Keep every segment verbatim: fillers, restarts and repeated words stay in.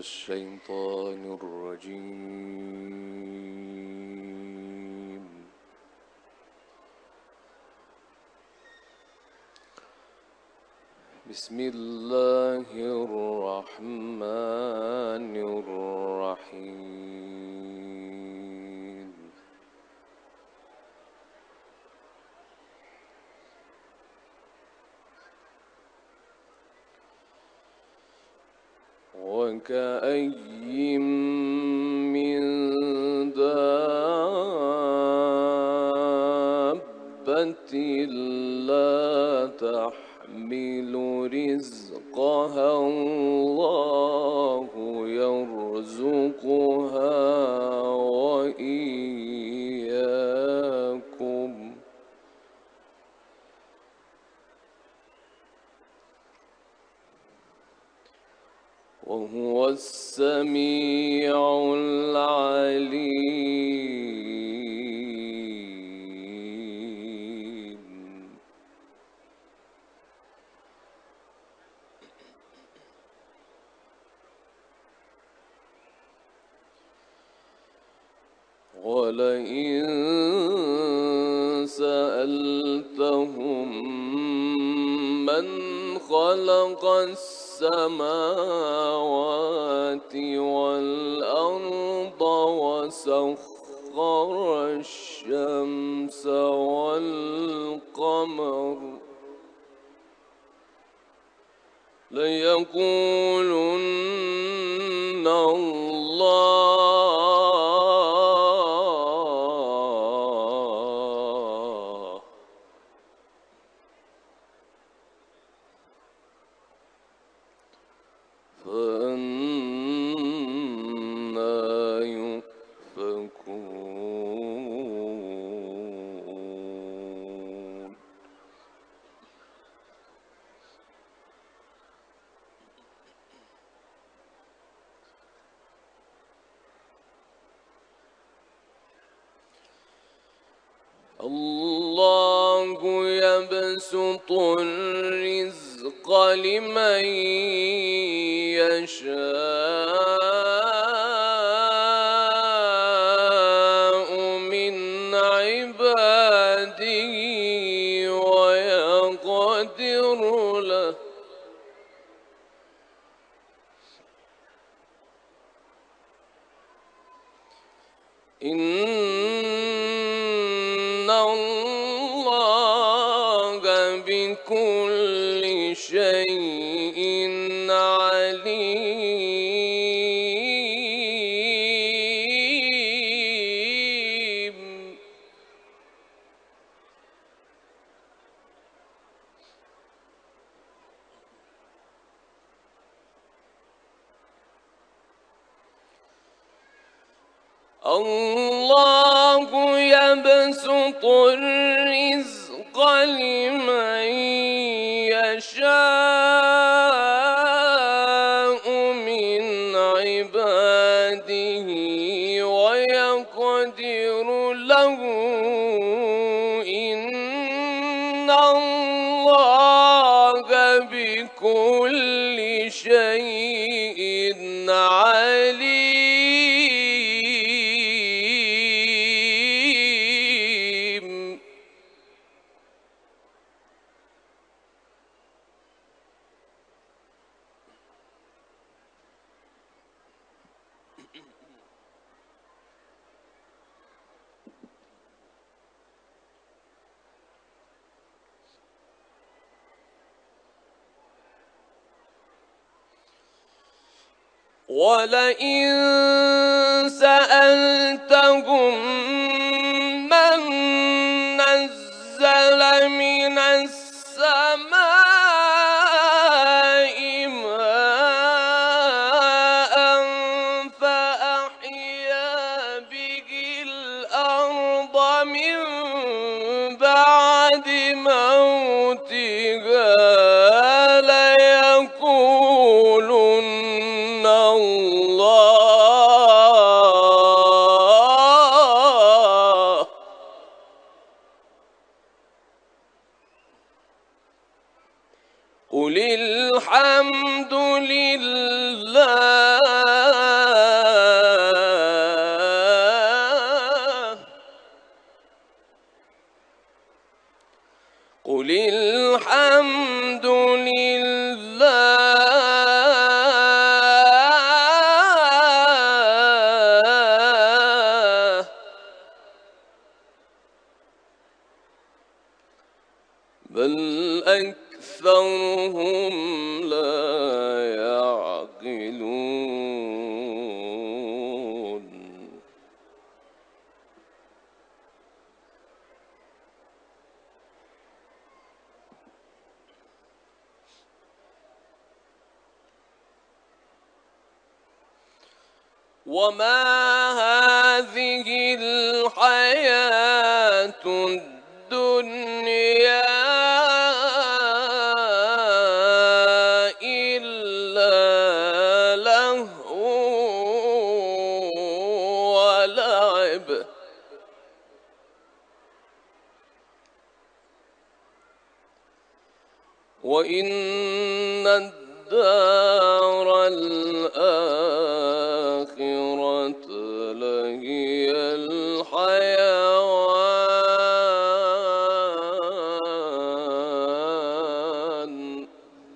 الشيطان الرجيم. بسم الله الرحمن الرحيم. وكأي من دابة لا تحمل رزقها الله يرزقها وإياكم وهو السميع العليم. ولئن سألتهم من خلق السماوات والأرض وسخر الشمس والقمر ليقولن الله فأنى يؤفكون. الله يبسط الرزق لمن يشاء من عباده ويقدر له إن الله بكل شيء عليم. الله يبسط الرزق لمن يشاء من عباده ويقدر له إن الله بكل شيء عليم. ولئن سألتهم من نزل من السماء ماء فأحيا به الأرض من بعد موتها ليقولن الله. قل الحمد لله وما هذه الحياة الدنيا إلا لهو ولعب وإن الدار الآخرة لهي الحيوان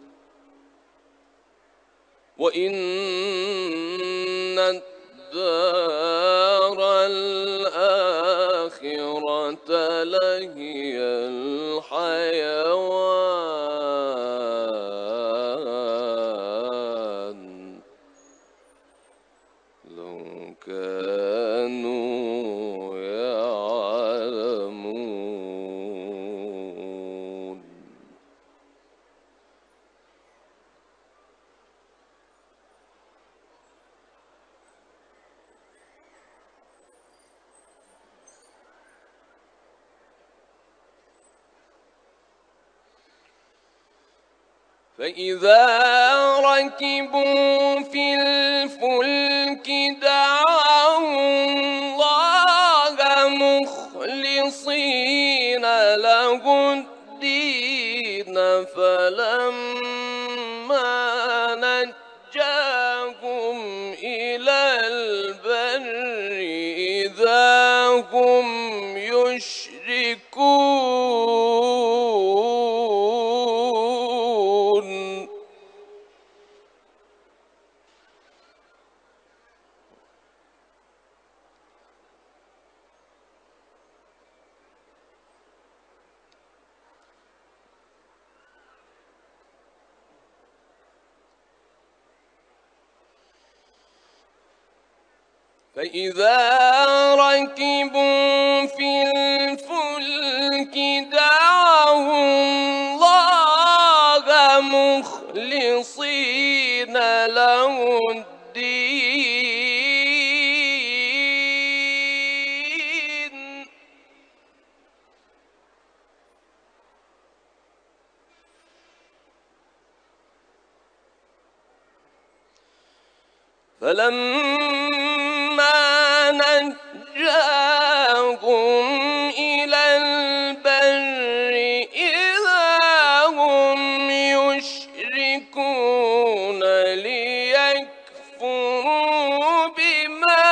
وإن الدار الآخرة لهي الحيوان لو كانوا يعلمون. فإذا ركبوا في الفلك دعوا الله مخلصين له الدين فلما نجاهم إلى البر إذا هم يشركون. فإذا ركبوا في الفلك دعوا الله مخلصين له الدين فلما نجاهم إلى البر إذا هم يشركون ليكفروا بما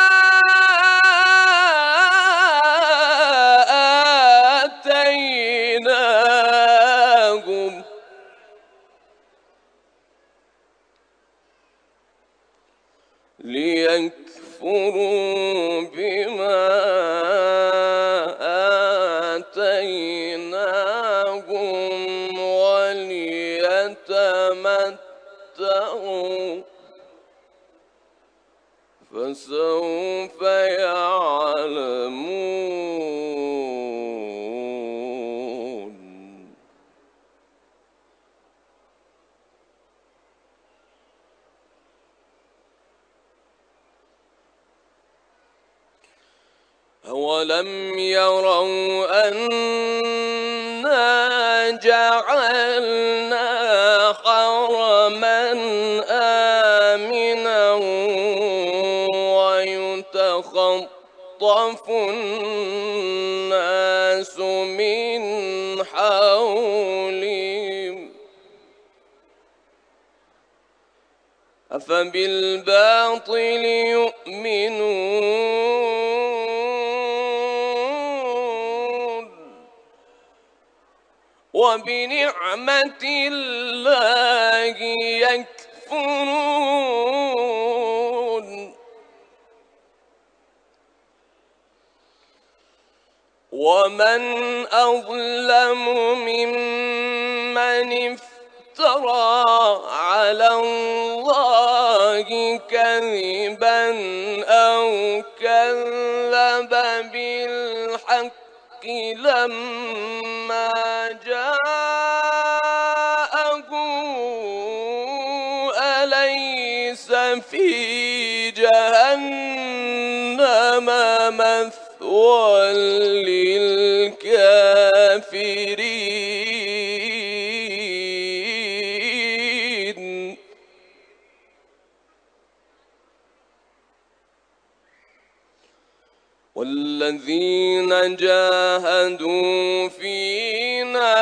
آتيناهم ليكفروا بما آتيناهم وليتمتعوا فسوف يعلمون. أولم يروا أنا جعلنا حرما آمنا ويتخطف الناس من حولهم أفبالباطل يؤمنون وبنعمة الله يكفرون. ومن أظلم ممن افترى على الله كذبا أو كذب بالحق لما جاءه أليس ليس في جهنم مثوى للكافرين. والذين جاهدوا فينا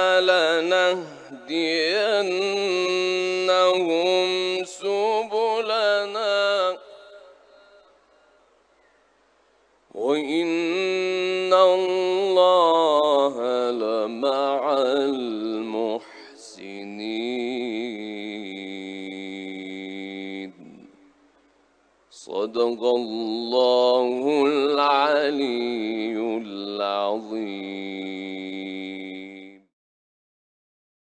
لنهدينهم سبلنا وإن الله لمع المحسنين. صدق الله العلي العظيم.